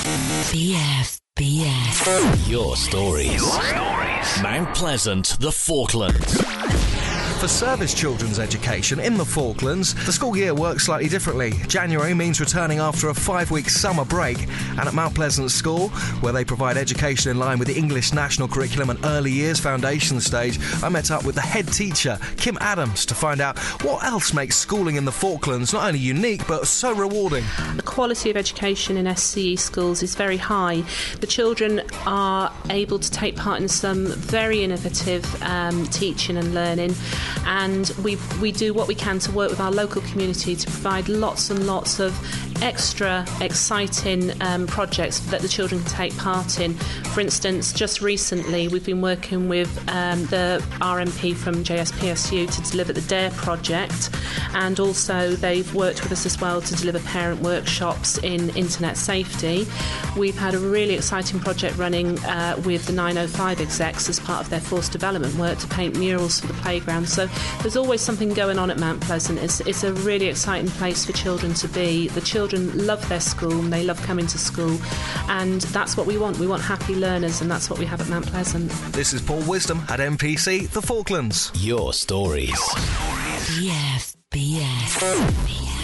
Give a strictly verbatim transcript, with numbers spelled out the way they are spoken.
B F B S. Your stories. Your stories. Mount Pleasant, the Falklands. For service children's education in the Falklands, the school year works slightly differently. January means returning after a five-week summer break, and at Mount Pleasant School, where they provide education in line with the English National Curriculum and Early Years Foundation stage, I met up with the head teacher, Kim Adams, to find out what else makes schooling in the Falklands not only unique, but so rewarding. The quality of education in S C E schools is very high. The children are able to take part in some very innovative um, teaching and learning, and we we do what we can to work with our local community to provide lots and lots of extra exciting um, projects that the children can take part in. For instance, just recently we've been working with um, the R M P from J S P S U to deliver the DARE project, and also they've worked with us as well to deliver parent workshops in internet safety. We've had a really exciting project running uh, with the nine oh five execs as part of their force development work to paint murals for the playground. So there's always something going on at Mount Pleasant. It's, it's a really exciting place for children to be. The children love their school and they love coming to school, and that's what we want. We want happy learners, and that's what we have at Mount Pleasant. This is Paul Wisdom at M P C, the Falklands. Your stories. B F B S.